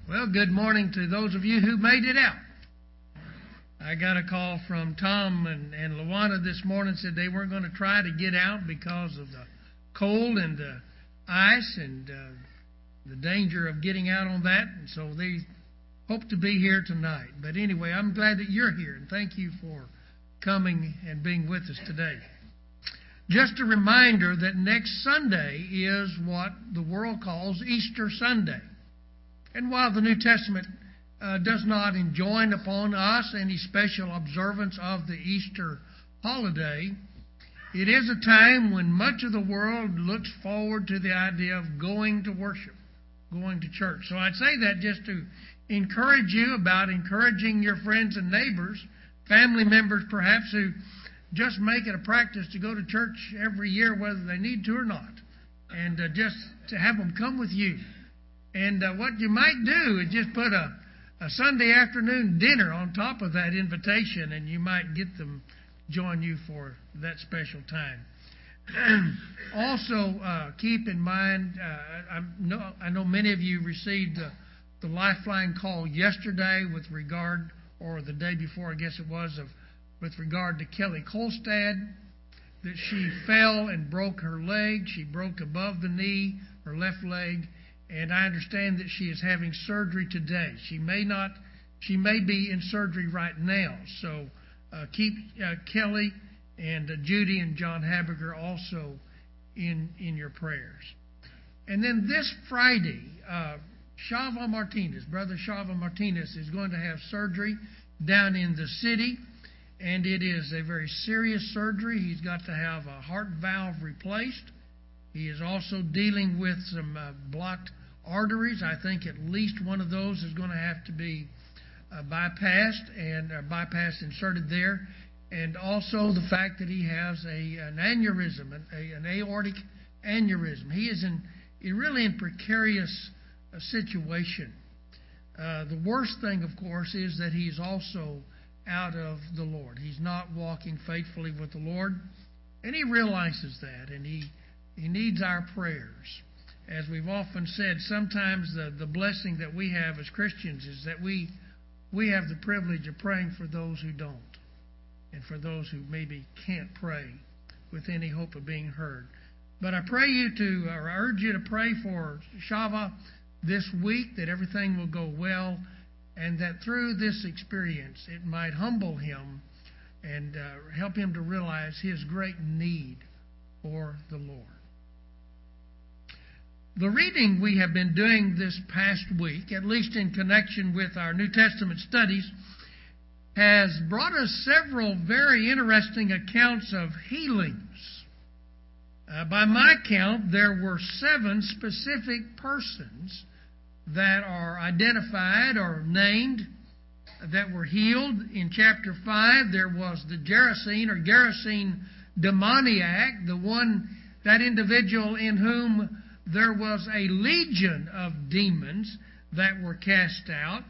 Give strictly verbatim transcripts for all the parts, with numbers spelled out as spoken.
Well, good morning to those of you who made it out. I got a call from Tom and, and Luana this morning, said they weren't going to try to get out because of the cold and the ice and uh, the danger of getting out on that. And so they hope to be here tonight. But anyway, I'm glad that you're here, and thank you for coming and being with us today. Just a reminder that next Sunday is what the world calls Easter Sunday. And while the New Testament uh, does not enjoin upon us any special observance of the Easter holiday, it is a time when much of the world looks forward to the idea of going to worship, going to church. So I'd say that just to encourage you about encouraging your friends and neighbors, family members perhaps, who just make it a practice to go to church every year whether they need to or not, and uh, just to have them come with you. And uh, what you might do is just put a, a Sunday afternoon dinner on top of that invitation, and you might get them to join you for that special time. Also, uh, keep in mind, uh, I, know, I know many of you received the, the Lifeline call yesterday with regard, or the day before, I guess it was, of with regard to Kelly Kolstad, that she fell and broke her leg. She broke above the knee, her left leg. And I understand that she is having surgery today. She may not, she may be in surgery right now. So uh, keep uh, Kelly and uh, Judy and John Habiger also in in your prayers. And then this Friday, uh, Shava Martinez, Brother Shava Martinez, is going to have surgery down in the city. And it is a very serious surgery. He's got to have a heart valve replaced. He is also dealing with some uh, blocked arteries. I think at least one of those is going to have to be uh, bypassed and uh, bypassed inserted there. And also the fact that he has a an aneurysm, an, a, an aortic aneurysm. He is in, in really in precarious uh, situation. Uh, the worst thing, of course, is that he is also out of the Lord. He's not walking faithfully with the Lord, and he realizes that, and he he needs our prayers. As we've often said, sometimes the, the blessing that we have as Christians is that we we have the privilege of praying for those who don't, and for those who maybe can't pray with any hope of being heard. But I pray you to, or I urge you to pray for Shava this week, that everything will go well, and that through this experience it might humble him and uh, help him to realize his great need for the Lord. The reading we have been doing this past week, at least in connection with our New Testament studies, has brought us several very interesting accounts of healings. Uh, by my count, there were seven specific persons that are identified or named that were healed. In chapter five, there was the Gerasene or Gerasene demoniac, the one, that individual in whom there was a legion of demons that were cast out.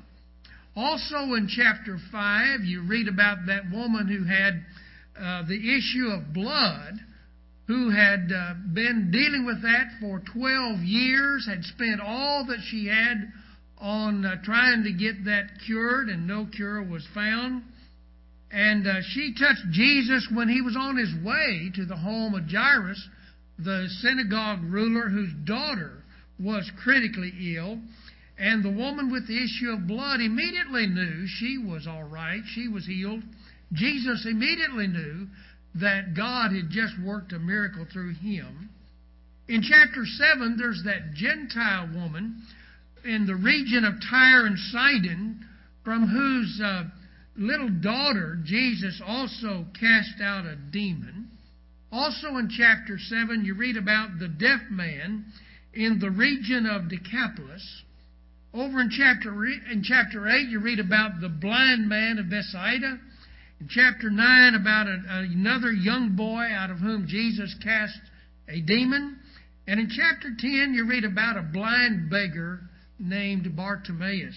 Also in chapter five, you read about that woman who had uh, the issue of blood, who had uh, been dealing with that for twelve years, had spent all that she had on uh, trying to get that cured, and no cure was found. And uh, she touched Jesus when he was on his way to the home of Jairus, the synagogue ruler, whose daughter was critically ill. And the woman with the issue of blood immediately knew she was all right, she was healed. Jesus immediately knew that God had just worked a miracle through him. In chapter seven, there's that Gentile woman in the region of Tyre and Sidon, from whose uh, little daughter Jesus also cast out a demon. Also in chapter seven, you read about the deaf man in the region of Decapolis. Over in chapter in chapter eight, you read about the blind man of Bethsaida. In chapter nine, about a, another young boy out of whom Jesus cast a demon. And in chapter ten, you read about a blind beggar named Bartimaeus.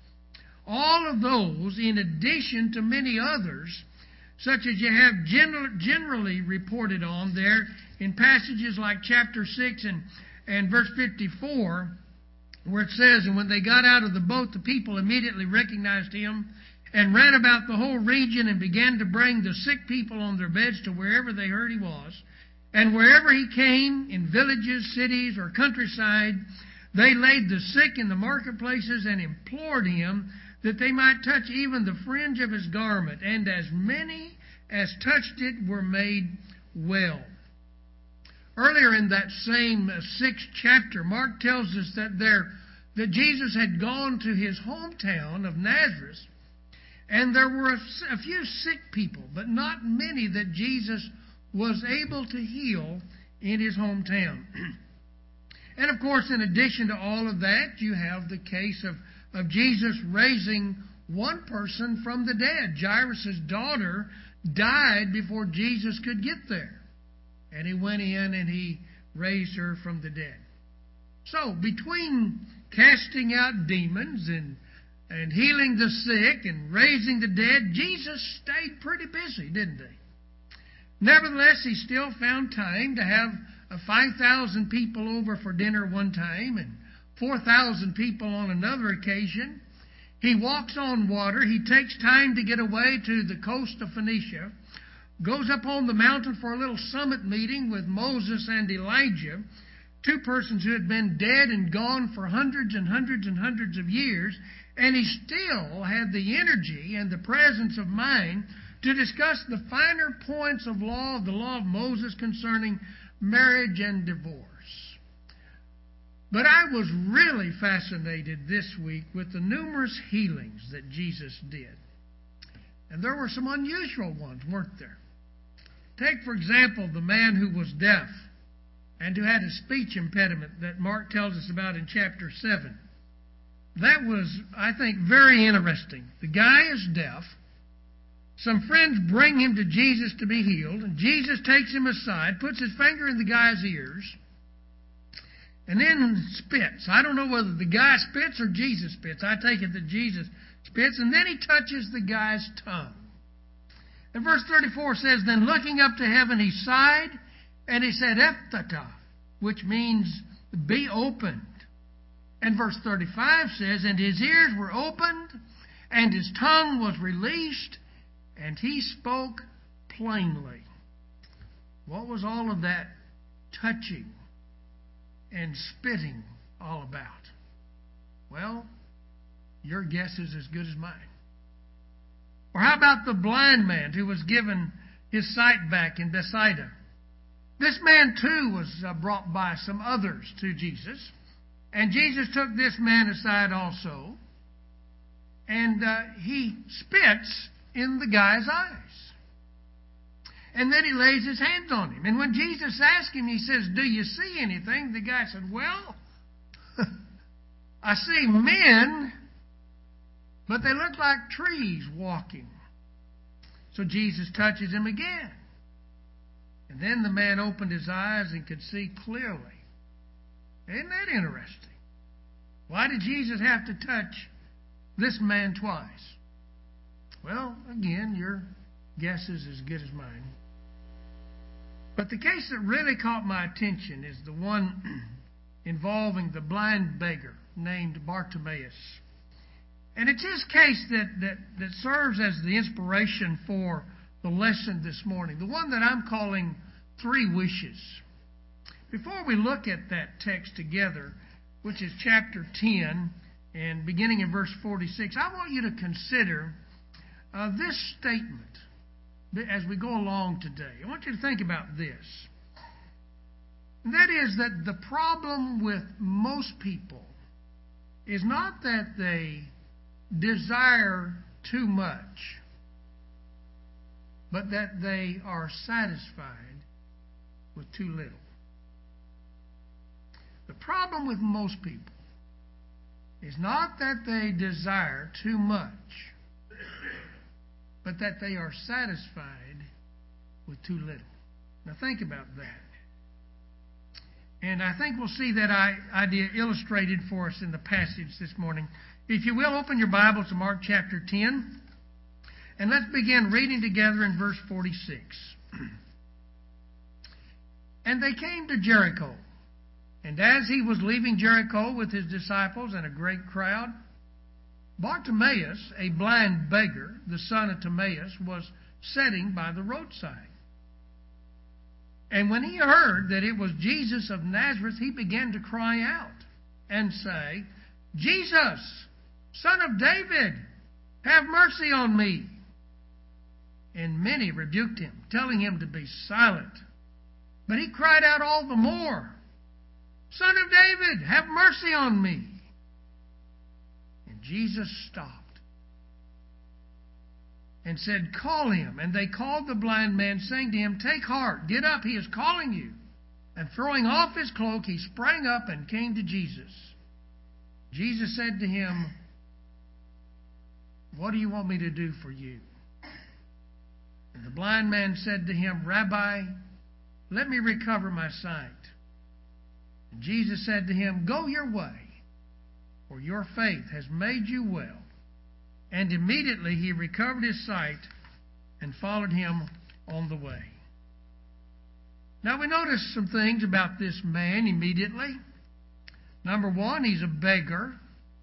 All of those, in addition to many others, such as you have gen- generally reported on there in passages like chapter six and, and verse fifty-four, where it says, "And when they got out of the boat, the people immediately recognized him and ran about the whole region and began to bring the sick people on their beds to wherever they heard he was. And wherever he came, in villages, cities, or countryside, they laid the sick in the marketplaces and implored him that they might touch even the fringe of his garment. And as many as touched it were made well." Earlier in that same sixth chapter, Mark tells us that there that Jesus had gone to his hometown of Nazareth, and there were a, a few sick people, but not many that Jesus was able to heal in his hometown. And of course, in addition to all of that, you have the case of, of Jesus raising one person from the dead. Jairus' daughter died before Jesus could get there. And he went in and he raised her from the dead. So, between casting out demons and, and healing the sick and raising the dead, Jesus stayed pretty busy, didn't he? Nevertheless, he still found time to have uh, five thousand people over for dinner one time and four thousand people on another occasion. He walks on water. He takes time to get away to the coast of Phoenicia, goes up on the mountain for a little summit meeting with Moses and Elijah, two persons who had been dead and gone for hundreds and hundreds and hundreds of years, and he still had the energy and the presence of mind to discuss the finer points of law, of the law of Moses concerning marriage and divorce. But I was really fascinated this week with the numerous healings that Jesus did. And there were some unusual ones, weren't there? Take, for example, the man who was deaf and who had a speech impediment that Mark tells us about in chapter seven. That was, I think, very interesting. The guy is deaf. Some friends bring him to Jesus to be healed, and Jesus takes him aside, puts his finger in the guy's ears, and then spits. I don't know whether the guy spits or Jesus spits. I take it that Jesus spits, and then he touches the guy's tongue. And verse thirty-four says, "Then looking up to heaven, he sighed, and he said, Ephphatha," which means be opened. And verse thirty-five says, "And his ears were opened, and his tongue was released, and he spoke plainly." What was all of that touching and spitting all about? Well, your guess is as good as mine. Or how about the blind man who was given his sight back in Bethsaida? This man too was uh, brought by some others to Jesus. And Jesus took this man aside also. And uh, he spits in the guy's eyes. And then he lays his hands on him. And when Jesus asked him, he says, "Do you see anything?" The guy said, "Well, I see men, but they look like trees walking." So Jesus touches him again. And then the man opened his eyes and could see clearly. Isn't that interesting? Why did Jesus have to touch this man twice? Well, again, your guess is as good as mine. But the case that really caught my attention is the one involving the blind beggar named Bartimaeus. And it's his case that, that, that serves as the inspiration for the lesson this morning, the one that I'm calling Three Wishes. Before we look at that text together, which is chapter ten, and beginning in verse forty-six, I want you to consider uh, this statement as we go along today. I want you to think about this. And that is that the problem with most people is not that they desire too much, but that they are satisfied with too little. The problem with most people is not that they desire too much, but that they are satisfied with too little. Now think about that. And I think we'll see that idea illustrated for us in the passage this morning. If you will, open your Bible to Mark chapter ten. And let's begin reading together in verse forty-six. "And they came to Jericho. And as he was leaving Jericho with his disciples and a great crowd, Bartimaeus, a blind beggar, the son of Timaeus, was sitting by the roadside. And when he heard that it was Jesus of Nazareth, he began to cry out and say, "Jesus, Son of David, have mercy on me." And many rebuked him, telling him to be silent. But he cried out all the more, "Son of David, have mercy on me." And Jesus stopped and said, "Call him." And they called the blind man, saying to him, "Take heart, get up, he is calling you." And throwing off his cloak, he sprang up and came to Jesus. Jesus said to him, "What do you want me to do for you?" And the blind man said to him, "Rabbi, let me recover my sight." And Jesus said to him, "Go your way, for your faith has made you well." And immediately he recovered his sight and followed him on the way. Now we notice some things about this man immediately. Number one, he's a beggar.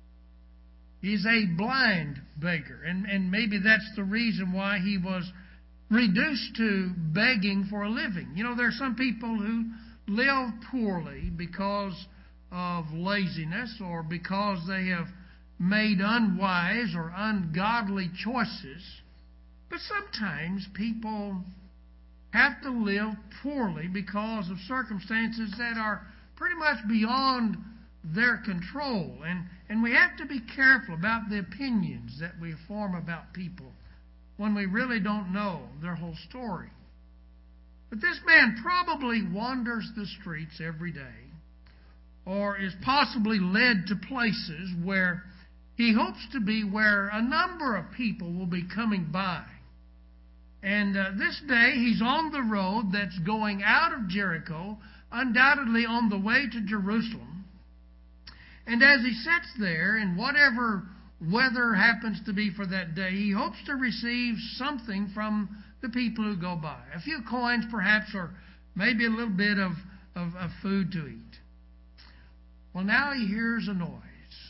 He's a blind beggar. And, and maybe that's the reason why he was reduced to begging for a living. You know, there are some people who live poorly because of laziness or because they have made unwise or ungodly choices. But sometimes people have to live poorly because of circumstances that are pretty much beyond their control. And, and we have to be careful about the opinions that we form about people when we really don't know their whole story. But this man probably wanders the streets every day, or is possibly led to places where he hopes to be, where a number of people will be coming by. And uh, this day he's on the road that's going out of Jericho, undoubtedly on the way to Jerusalem. And as he sits there, in whatever weather happens to be for that day, he hopes to receive something from the people who go by. A few coins perhaps, or maybe a little bit of, of, of food to eat. Well, now he hears a noise.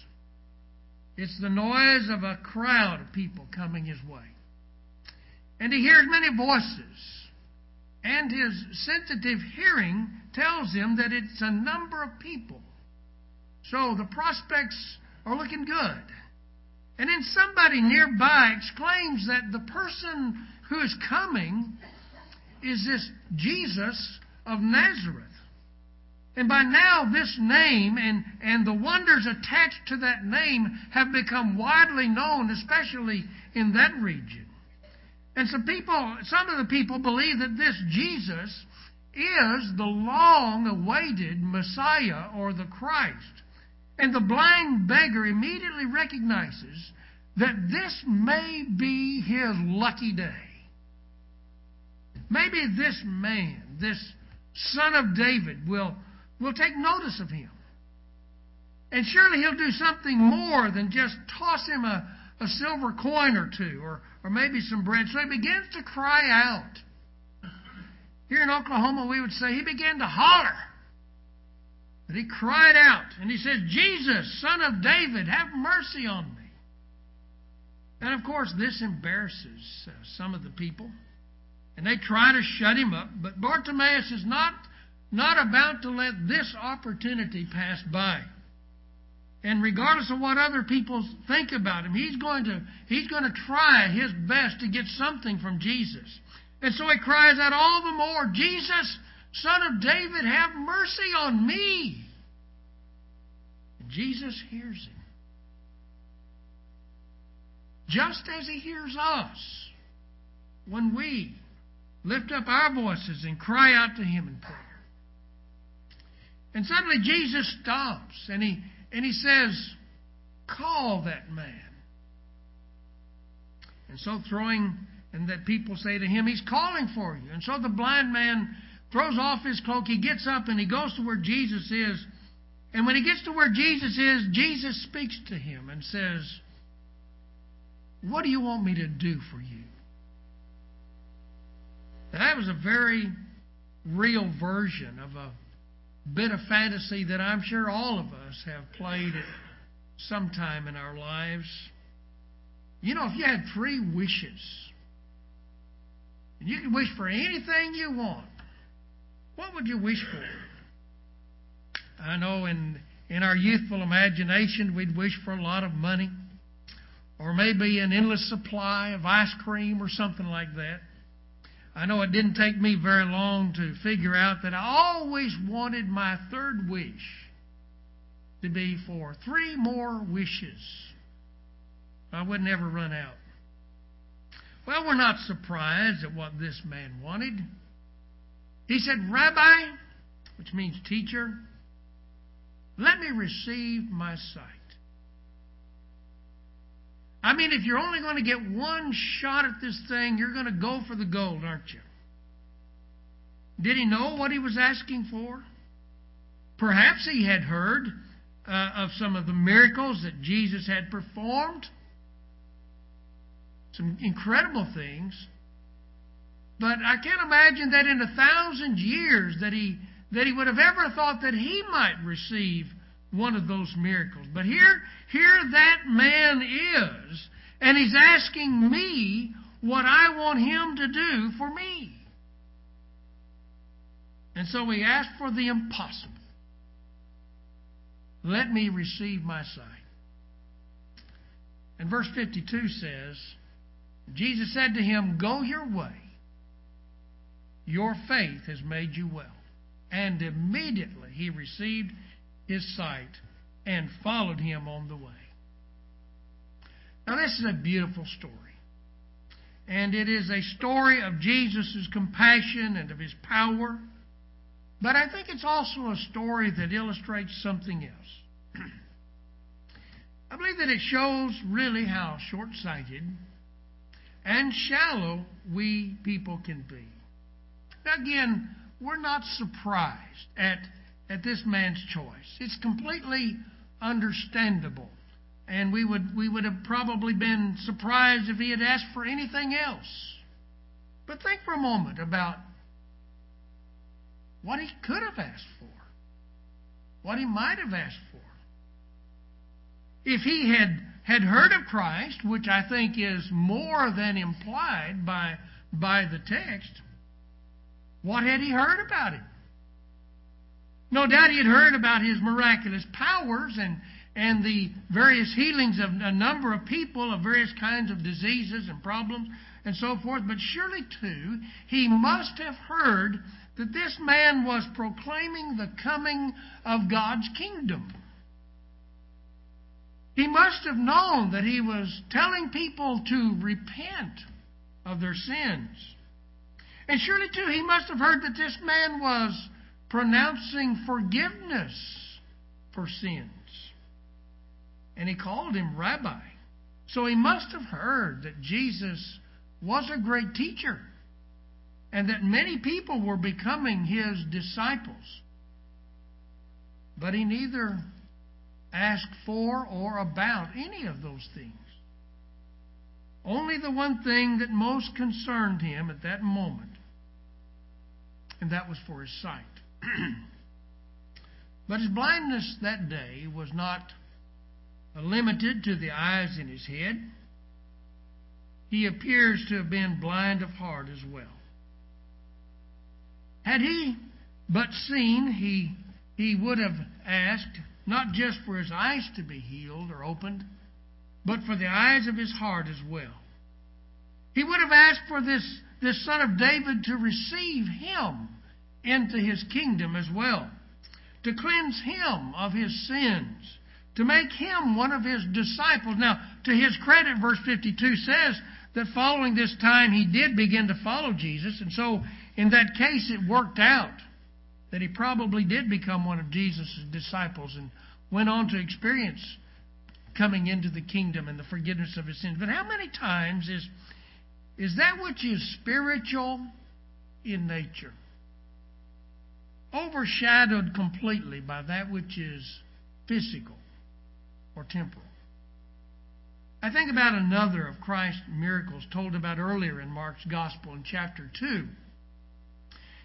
It's the noise of a crowd of people coming his way. And he hears many voices. And his sensitive hearing tells him that it's a number of people. So the prospects are looking good. And then somebody nearby exclaims that the person who is coming is this Jesus of Nazareth. And by now this name and, and the wonders attached to that name have become widely known, especially in that region. And some people, some of the people believe that this Jesus is the long-awaited Messiah or the Christ. And the blind beggar immediately recognizes that this may be his lucky day. Maybe this man, this son of David, will, will take notice of him. And surely he'll do something more than just toss him a, a silver coin or two, or, or maybe some bread. So he begins to cry out. Here in Oklahoma, we would say he began to holler. But he cried out, and he says, "Jesus, Son of David, have mercy on me." And of course, this embarrasses uh, some of the people. And they try to shut him up. But Bartimaeus is not, not about to let this opportunity pass by. And regardless of what other people think about him, he's going to, he's going to try his best to get something from Jesus. And so he cries out all the more, "Jesus, Son of David, have mercy on me." And Jesus hears him. Just as he hears us when we lift up our voices and cry out to him in prayer. And suddenly Jesus stops and he, and he says, "Call that man." And so throwing, and that people say to him, "He's calling for you." And so the blind man throws off his cloak, he gets up and he goes to where Jesus is. And when he gets to where Jesus is, Jesus speaks to him and says, "What do you want me to do for you?" Now, that was a very real version of a bit of fantasy that I'm sure all of us have played at some time in our lives. You know, if you had three wishes, and you could wish for anything you want, what would you wish for? I know in, in our youthful imagination, we'd wish for a lot of money, or maybe an endless supply of ice cream or something like that. I know it didn't take me very long to figure out that I always wanted my third wish to be for three more wishes. I would never run out. Well, we're not surprised at what this man wanted. He said, Rabbi, which means teacher, let me receive my sight. I mean, if you're only going to get one shot at this thing, you're going to go for the gold, aren't you? Did he know what he was asking for? Perhaps he had heard uh, of some of the miracles that Jesus had performed. Some incredible things. But I can't imagine that in a thousand years that he that he would have ever thought that he might receive one of those miracles. But here, here that man is, and he's asking me what I want him to do for me. And so he asked for the impossible. Let me receive my sight. And verse fifty-two says, Jesus said to him, go your way. Your faith has made you well. And immediately he received his sight and followed him on the way. Now this is a beautiful story. And it is a story of Jesus' compassion and of his power. But I think it's also a story that illustrates something else. I believe that it shows really how short-sighted and shallow we people can be. Now again, we're not surprised at, at this man's choice. It's completely understandable. And we would, we would have probably been surprised if he had asked for anything else. But think for a moment about what he could have asked for. What he might have asked for. If he had, had heard of Christ, which I think is more than implied by, by the text, what had he heard about him? No doubt he had heard about his miraculous powers and, and the various healings of a number of people of various kinds of diseases and problems and so forth. But surely, too, he must have heard that this man was proclaiming the coming of God's kingdom. He must have known that he was telling people to repent of their sins. And surely, too, he must have heard that this man was pronouncing forgiveness for sins. And he called him Rabbi. So he must have heard that Jesus was a great teacher and that many people were becoming his disciples. But he neither asked for or about any of those things. Only the one thing that most concerned him at that moment, and that was for his sight. But his blindness that day was not limited to the eyes in his head. He appears to have been blind of heart as well. Had he but seen, he, he would have asked not just for his eyes to be healed or opened, but for the eyes of his heart as well. He would have asked for this, this son of David to receive him into his kingdom as well, to cleanse him of his sins, to make him one of his disciples. Now, to his credit, verse fifty-two says that following this time he did begin to follow Jesus, and so in that case it worked out that he probably did become one of Jesus' disciples and went on to experience coming into the kingdom and the forgiveness of his sins. But how many times is, is that which is spiritual in nature overshadowed completely by that which is physical or temporal? I think about another of Christ's miracles told about earlier in Mark's Gospel in chapter two.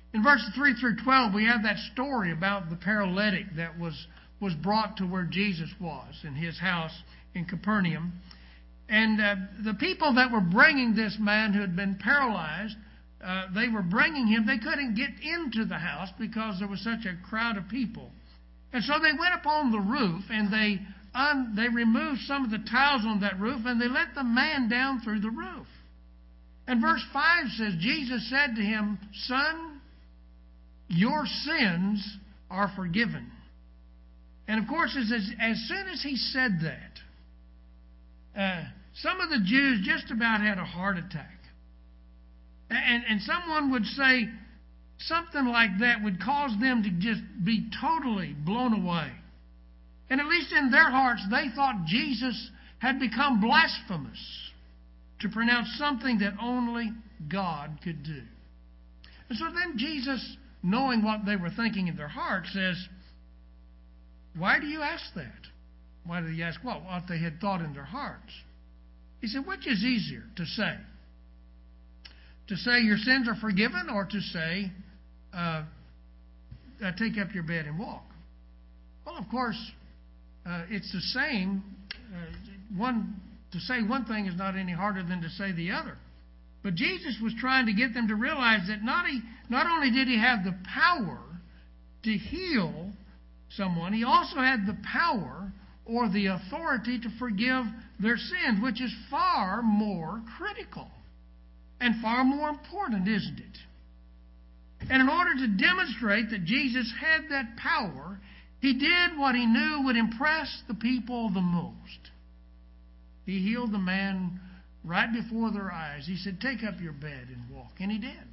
In verses three through twelve, we have that story about the paralytic that was, was brought to where Jesus was, in his house in Capernaum. And uh, the people that were bringing this man who had been paralyzed, uh, they were bringing him. They couldn't get into the house because there was such a crowd of people. And so they went up on the roof, and they un, they removed some of the tiles on that roof, and they let the man down through the roof. And verse five says, Jesus said to him, "Son, your sins are forgiven." And of course, as, as soon as he said that, Uh, some of the Jews just about had a heart attack. And, and someone would say something like that would cause them to just be totally blown away. And at least in their hearts, they thought Jesus had become blasphemous to pronounce something that only God could do. And so then Jesus, knowing what they were thinking in their hearts, says, "Why do you ask that?" Why did he ask what? What they had thought in their hearts. He said, which is easier to say? To say your sins are forgiven, or to say, uh, uh, take up your bed and walk? Well, of course, uh, it's the same. Uh, one to say one thing is not any harder than to say the other. But Jesus was trying to get them to realize that not, he, not only did he have the power to heal someone, he also had the power or the authority to forgive their sins, which is far more critical and far more important, isn't it? And in order to demonstrate that Jesus had that power, he did what he knew would impress the people the most. He healed the man right before their eyes. He said, "Take up your bed and walk." And he did.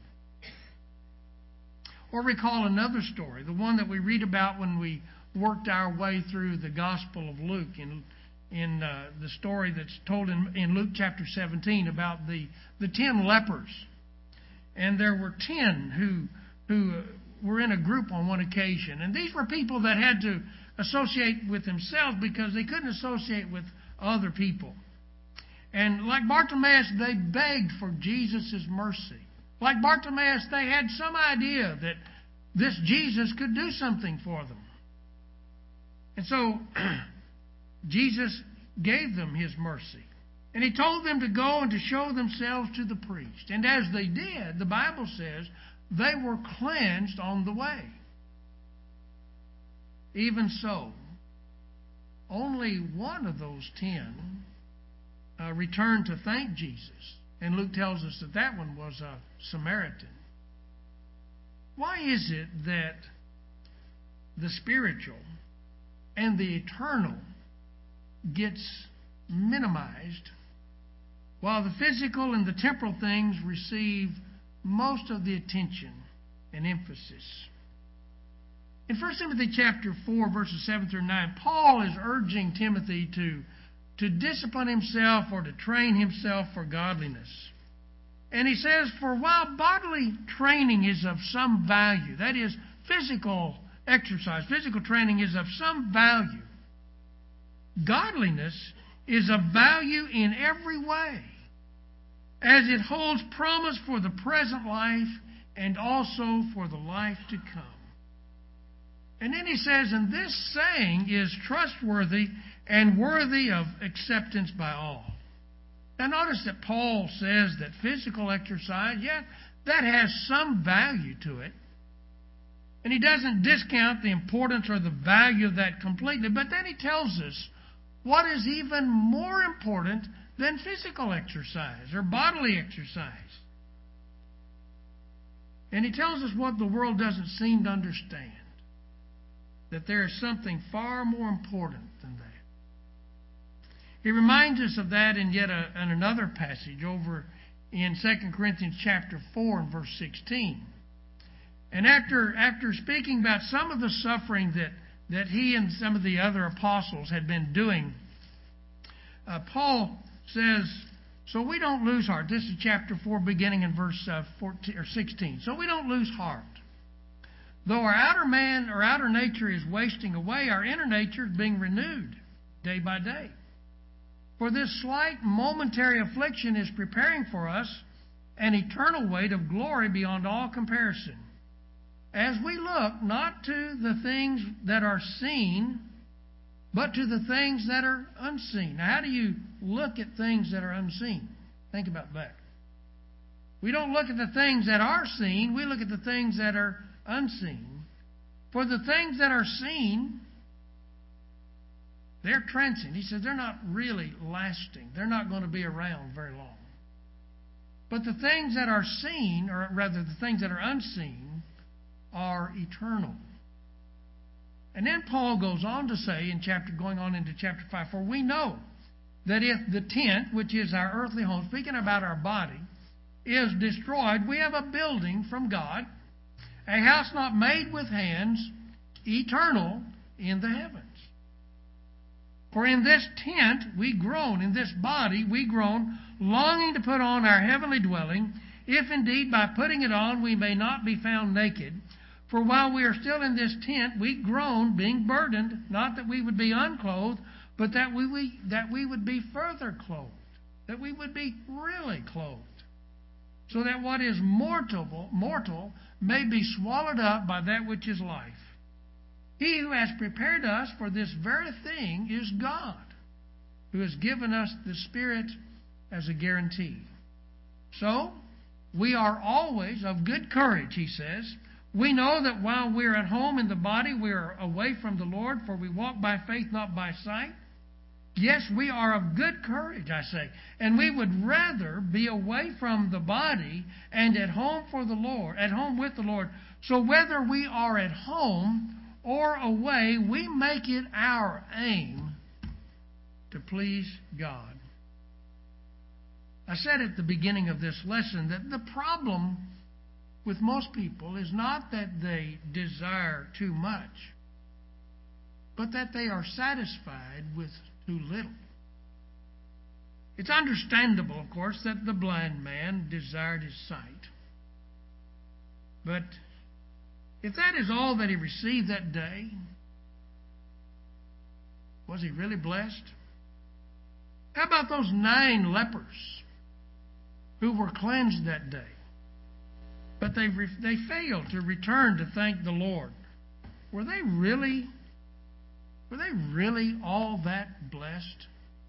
Or recall another story, the one that we read about when we worked our way through the Gospel of Luke, in in uh, the story that's told in, in Luke chapter seventeen about the, the ten lepers. And there were ten who who were in a group on one occasion. And these were people that had to associate with themselves because they couldn't associate with other people. And like Bartimaeus, they begged for Jesus' mercy. Like Bartimaeus, they had some idea that this Jesus could do something for them. And so Jesus gave them his mercy. And he told them to go and to show themselves to the priest. And as they did, the Bible says, they were cleansed on the way. Even so, only one of those ten uh, returned to thank Jesus. And Luke tells us that that one was a Samaritan. Why is it that the spiritual and the eternal gets minimized, while the physical and the temporal things receive most of the attention and emphasis? In First Timothy chapter four, verses seven through nine, Paul is urging Timothy to, to discipline himself or to train himself for godliness. And he says, "For while bodily training is of some value," that is, physical exercise, physical training is of some value, godliness is of value in every way, as it holds promise for the present life and also for the life to come. And then he says, "And this saying is trustworthy and worthy of acceptance by all." Now notice that Paul says that physical exercise, yeah, that has some value to it. And he doesn't discount the importance or the value of that completely. But then he tells us what is even more important than physical exercise or bodily exercise. And he tells us what the world doesn't seem to understand, that there is something far more important than that. He reminds us of that in yet a, in another passage over in Second Corinthians chapter four and verse sixteen. And after, after speaking about some of the suffering that, that he and some of the other apostles had been doing, uh, Paul says, so we don't lose heart. This is chapter four, beginning in verse uh, fourteen or sixteen. So we don't lose heart. Though our outer man or outer nature is wasting away, our inner nature is being renewed day by day. For this slight momentary affliction is preparing for us an eternal weight of glory beyond all comparison, as we look not to the things that are seen, but to the things that are unseen. Now, how do you look at things that are unseen? Think about that. We don't look at the things that are seen, we look at the things that are unseen. For the things that are seen, they're transient. He says they're not really lasting. They're not going to be around very long. But the things that are seen, or rather the things that are unseen, are eternal. And then Paul goes on to say, in chapter going on into chapter five, for we know that if the tent, which is our earthly home, speaking about our body, is destroyed, we have a building from God, a house not made with hands, eternal in the heavens. For in this tent we groan, in this body we groan, longing to put on our heavenly dwelling, if indeed by putting it on we may not be found naked. For while we are still in this tent, we groan, being burdened, not that we would be unclothed, but that we, we, that we would be further clothed, that we would be really clothed, so that what is mortal, mortal may be swallowed up by that which is life. He who has prepared us for this very thing is God, who has given us the Spirit as a guarantee. So, we are always of good courage, he says. We know that while we are at home in the body, we are away from the Lord, for we walk by faith, not by sight. Yes, we are of good courage, I say, and we would rather be away from the body and at home for the Lord, at home with the Lord. So whether we are at home or away, we make it our aim to please God. I said at the beginning of this lesson that the problem with most people is not that they desire too much, but that they are satisfied with too little. It's understandable, of course, that the blind man desired his sight. But if that is all that he received that day, was he really blessed? How about those nine lepers who were cleansed that day? But they they failed to return to thank the Lord. Were they really, were they really all that blessed?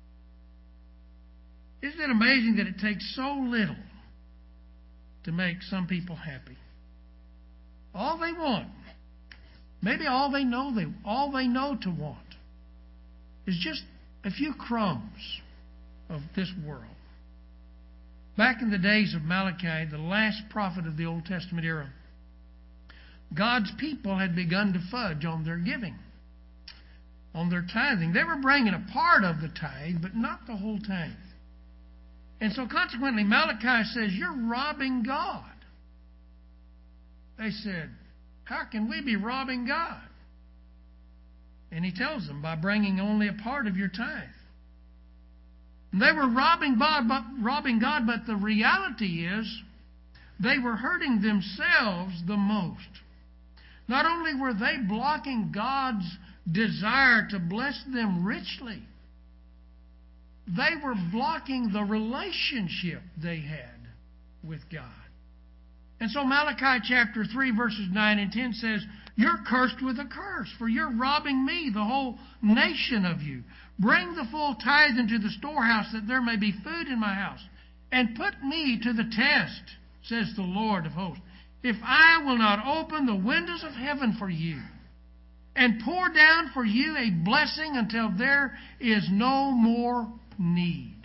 Isn't it amazing that it takes so little to make some people happy? All they want, maybe all they know they all they know to want, is just a few crumbs of this world. Back in the days of Malachi, the last prophet of the Old Testament era, God's people had begun to fudge on their giving, on their tithing. They were bringing a part of the tithe, but not the whole tithe. And so consequently, Malachi says, you're robbing God. They said, how can we be robbing God? And he tells them, by bringing only a part of your tithe. They were robbing God, but, robbing God, but the reality is they were hurting themselves the most. Not only were they blocking God's desire to bless them richly, they were blocking the relationship they had with God. And so Malachi chapter three verses nine and ten says, you're cursed with a curse, for you're robbing me, the whole nation of you. Bring the full tithe into the storehouse, that there may be food in my house. And put me to the test, says the Lord of hosts, if I will not open the windows of heaven for you, and pour down for you a blessing until there is no more need.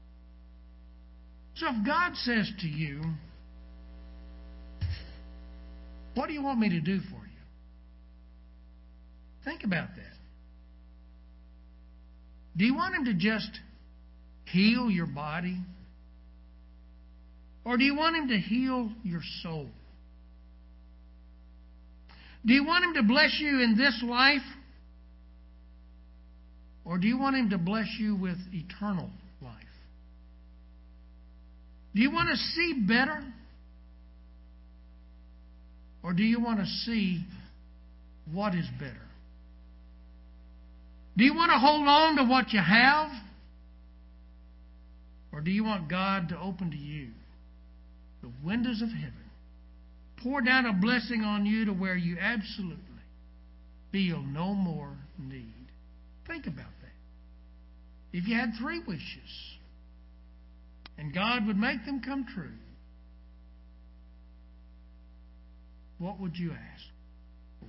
So if God says to you, what do you want me to do for you? Think about that. Do you want Him to just heal your body? Or do you want Him to heal your soul? Do you want Him to bless you in this life? Or do you want Him to bless you with eternal life? Do you want to see better? Or do you want to see what is better? Do you want to hold on to what you have? Or do you want God to open to you the windows of heaven, pour down a blessing on you to where you absolutely feel no more need. Think about that. If you had three wishes and God would make them come true, what would you ask for?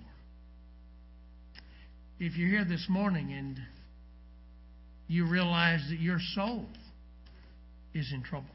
If you're here this morning and you realize that your soul is in trouble,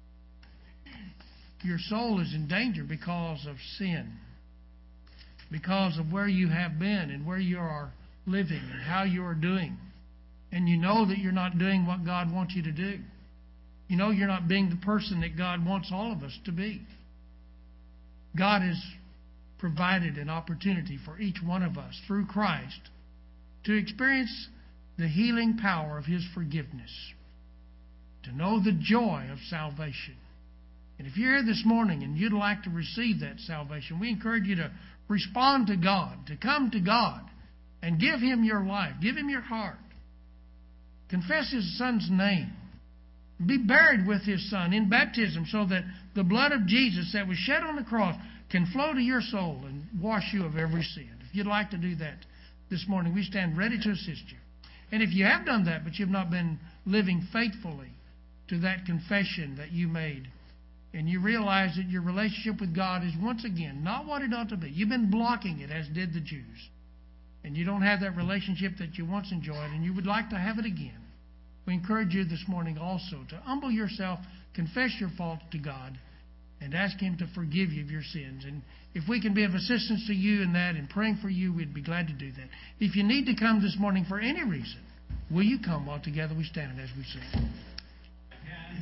your soul is in danger because of sin, because of where you have been and where you are living and how you are doing, and you know that you're not doing what God wants you to do. You know you're not being the person that God wants all of us to be. God has provided an opportunity for each one of us through Christ to experience the healing power of His forgiveness, to know the joy of salvation. And if you're here this morning and you'd like to receive that salvation, we encourage you to respond to God, to come to God and give Him your life, give Him your heart. Confess His Son's name. Be buried with His Son in baptism so that the blood of Jesus that was shed on the cross can flow to your soul and wash you of every sin. If you'd like to do that this morning, we stand ready to assist you. And if you have done that, but you've not been living faithfully to that confession that you made, and you realize that your relationship with God is once again not what it ought to be, you've been blocking it as did the Jews, and you don't have that relationship that you once enjoyed, and you would like to have it again, we encourage you this morning also to humble yourself, confess your faults to God, and ask Him to forgive you of your sins. And if we can be of assistance to you in that and praying for you, we'd be glad to do that. If you need to come this morning for any reason, will you come while together we stand as we sing?